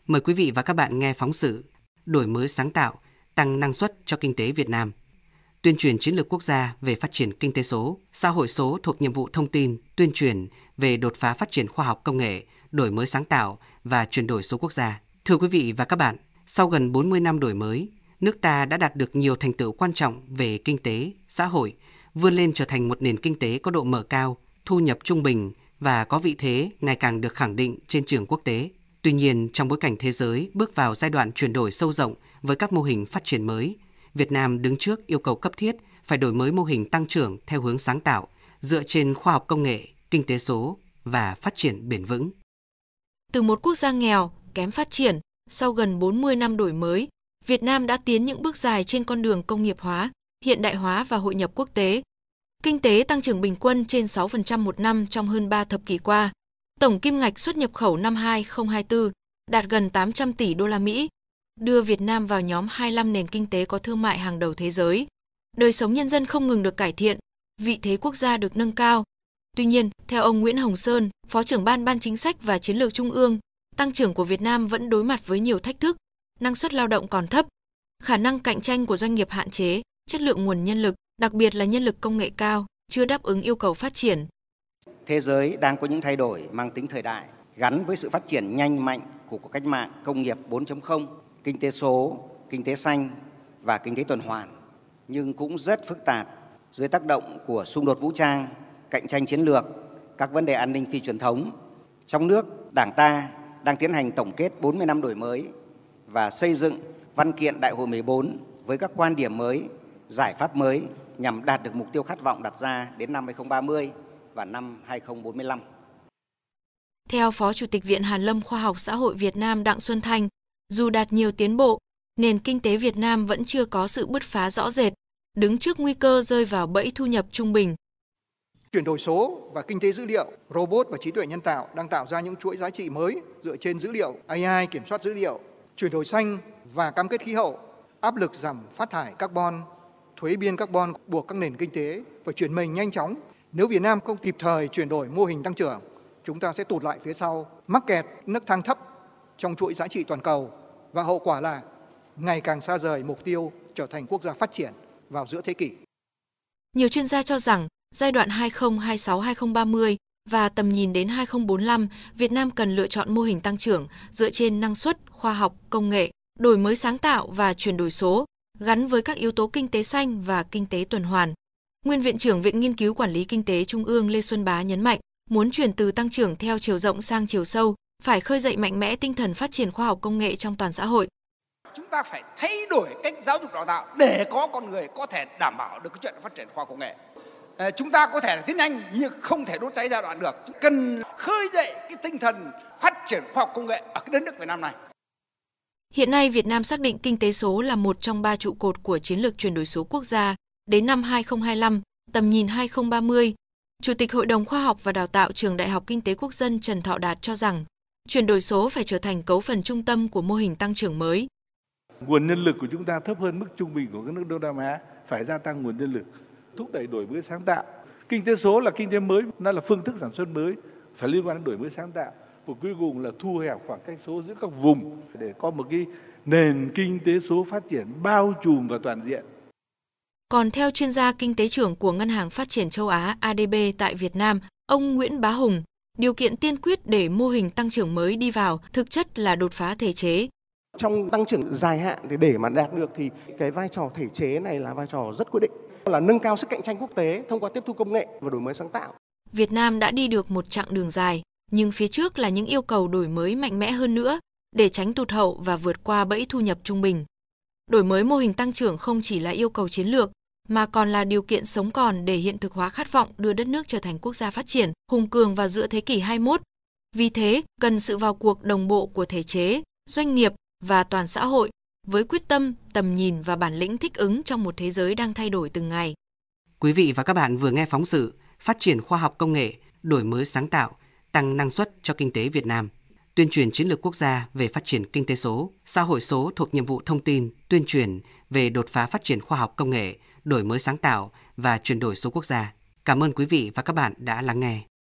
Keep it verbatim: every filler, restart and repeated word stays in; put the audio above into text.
Mời quý vị và các bạn nghe phóng sự Đổi mới sáng tạo, tăng năng suất cho kinh tế Việt Nam. Tuyên truyền chiến lược quốc gia về phát triển kinh tế số, xã hội số thuộc nhiệm vụ thông tin, tuyên truyền về đột phá phát triển khoa học công nghệ, đổi mới sáng tạo và chuyển đổi số quốc gia. Thưa quý vị và các bạn, sau gần bốn mươi năm đổi mới, nước ta đã đạt được nhiều thành tựu quan trọng về kinh tế, xã hội, vươn lên trở thành một nền kinh tế có độ mở cao, thu nhập trung bình và có vị thế ngày càng được khẳng định trên trường quốc tế. Tuy nhiên, trong bối cảnh thế giới bước vào giai đoạn chuyển đổi sâu rộng với các mô hình phát triển mới, Việt Nam đứng trước yêu cầu cấp thiết phải đổi mới mô hình tăng trưởng theo hướng sáng tạo, dựa trên khoa học công nghệ, kinh tế số và phát triển bền vững. Từ một quốc gia nghèo, kém phát triển, sau gần bốn mươi năm đổi mới, Việt Nam đã tiến những bước dài trên con đường công nghiệp hóa, hiện đại hóa và hội nhập quốc tế. Kinh tế tăng trưởng bình quân trên sáu phần trăm một năm trong hơn ba thập kỷ qua. Tổng kim ngạch xuất nhập khẩu năm hai không hai tư đạt gần tám trăm tỷ đô la Mỹ, đưa Việt Nam vào nhóm hai mươi lăm nền kinh tế có thương mại hàng đầu thế giới. Đời sống nhân dân không ngừng được cải thiện, vị thế quốc gia được nâng cao. Tuy nhiên, theo ông Nguyễn Hồng Sơn, Phó trưởng Ban Ban Chính sách và Chiến lược Trung ương, tăng trưởng của Việt Nam vẫn đối mặt với nhiều thách thức, năng suất lao động còn thấp, khả năng cạnh tranh của doanh nghiệp hạn chế, chất lượng nguồn nhân lực, đặc biệt là nhân lực công nghệ cao, chưa đáp ứng yêu cầu phát triển. Thế giới đang có những thay đổi mang tính thời đại, gắn với sự phát triển nhanh mạnh của cuộc cách mạng công nghiệp bốn chấm không, kinh tế số, kinh tế xanh và kinh tế tuần hoàn, nhưng cũng rất phức tạp dưới tác động của xung đột vũ trang, cạnh tranh chiến lược, các vấn đề an ninh phi truyền thống. Trong nước, Đảng ta đang tiến hành tổng kết bốn mươi năm đổi mới và xây dựng văn kiện Đại hội mười bốn với các quan điểm mới, giải pháp mới nhằm đạt được mục tiêu khát vọng đặt ra đến năm hai không ba mươi và năm hai không bốn lăm. Theo Phó Chủ tịch Viện Hàn lâm Khoa học Xã hội Việt Nam Đặng Xuân Thanh, dù đạt nhiều tiến bộ, nền kinh tế Việt Nam vẫn chưa có sự bứt phá rõ rệt, đứng trước nguy cơ rơi vào bẫy thu nhập trung bình. Chuyển đổi số và kinh tế dữ liệu, robot và trí tuệ nhân tạo đang tạo ra những chuỗi giá trị mới dựa trên dữ liệu, a i kiểm soát dữ liệu, chuyển đổi xanh và cam kết khí hậu, áp lực giảm phát thải carbon, thuế biên carbon buộc các nền kinh tế phải chuyển mình nhanh chóng. Nếu Việt Nam không kịp thời chuyển đổi mô hình tăng trưởng, chúng ta sẽ tụt lại phía sau, mắc kẹt nấc thang thấp trong chuỗi giá trị toàn cầu và hậu quả là ngày càng xa rời mục tiêu trở thành quốc gia phát triển vào giữa thế kỷ. Nhiều chuyên gia cho rằng giai đoạn hai không hai sáu đến hai không ba mươi và tầm nhìn đến hai không bốn lăm, Việt Nam cần lựa chọn mô hình tăng trưởng dựa trên năng suất, khoa học, công nghệ, đổi mới sáng tạo và chuyển đổi số, gắn với các yếu tố kinh tế xanh và kinh tế tuần hoàn. Nguyên Viện trưởng Viện Nghiên cứu Quản lý Kinh tế Trung ương Lê Xuân Bá nhấn mạnh, muốn chuyển từ tăng trưởng theo chiều rộng sang chiều sâu, phải khơi dậy mạnh mẽ tinh thần phát triển khoa học công nghệ trong toàn xã hội. Chúng ta phải thay đổi cách giáo dục đào tạo để có con người có thể đảm bảo được cái chuyện phát triển khoa học công nghệ. À, chúng ta có thể là tiến nhanh nhưng không thể đốt cháy giai đoạn được. Cần khơi dậy cái tinh thần phát triển khoa học công nghệ ở cái đất nước Việt Nam này. Hiện nay, Việt Nam xác định kinh tế số là một trong ba trụ cột của chiến lược chuyển đổi số quốc gia đến năm hai không hai lăm, tầm nhìn hai không ba mươi. Chủ tịch Hội đồng Khoa học và Đào tạo Trường Đại học Kinh tế Quốc dân Trần Thọ Đạt cho rằng, chuyển đổi số phải trở thành cấu phần trung tâm của mô hình tăng trưởng mới. Nguồn nhân lực của chúng ta thấp hơn mức trung bình của các nước Đông Nam Á, phải gia tăng nguồn nhân lực, thúc đẩy đổi mới sáng tạo. Kinh tế số là kinh tế mới, nó là phương thức sản xuất mới, phải liên quan đến đổi mới sáng tạo. Và cuối cùng là thu hẹp khoảng cách số giữa các vùng để có một cái nền kinh tế số phát triển bao trùm và toàn diện. Còn theo chuyên gia kinh tế trưởng của Ngân hàng Phát triển Châu Á a đê bê tại Việt Nam, ông Nguyễn Bá Hùng, điều kiện tiên quyết để mô hình tăng trưởng mới đi vào thực chất là đột phá thể chế. Trong tăng trưởng dài hạn thì để mà đạt được thì cái vai trò thể chế này là vai trò rất quyết định, là nâng cao sức cạnh tranh quốc tế thông qua tiếp thu công nghệ và đổi mới sáng tạo. Việt Nam đã đi được một chặng đường dài, nhưng phía trước là những yêu cầu đổi mới mạnh mẽ hơn nữa để tránh tụt hậu và vượt qua bẫy thu nhập trung bình. Đổi mới mô hình tăng trưởng không chỉ là yêu cầu chiến lược, mà còn là điều kiện sống còn để hiện thực hóa khát vọng đưa đất nước trở thành quốc gia phát triển, hùng cường vào giữa thế kỷ hai mươi mốt. Vì thế, cần sự vào cuộc đồng bộ của thể chế, doanh nghiệp và toàn xã hội với quyết tâm, tầm nhìn và bản lĩnh thích ứng trong một thế giới đang thay đổi từng ngày. Quý vị và các bạn vừa nghe phóng sự Phát triển khoa học công nghệ, đổi mới sáng tạo, tăng năng suất cho kinh tế Việt Nam. Tuyên truyền chiến lược quốc gia về phát triển kinh tế số, xã hội số thuộc nhiệm vụ thông tin, tuyên truyền về đột phá phát triển khoa học công nghệ, đổi mới sáng tạo và chuyển đổi số quốc gia. Cảm ơn quý vị và các bạn đã lắng nghe.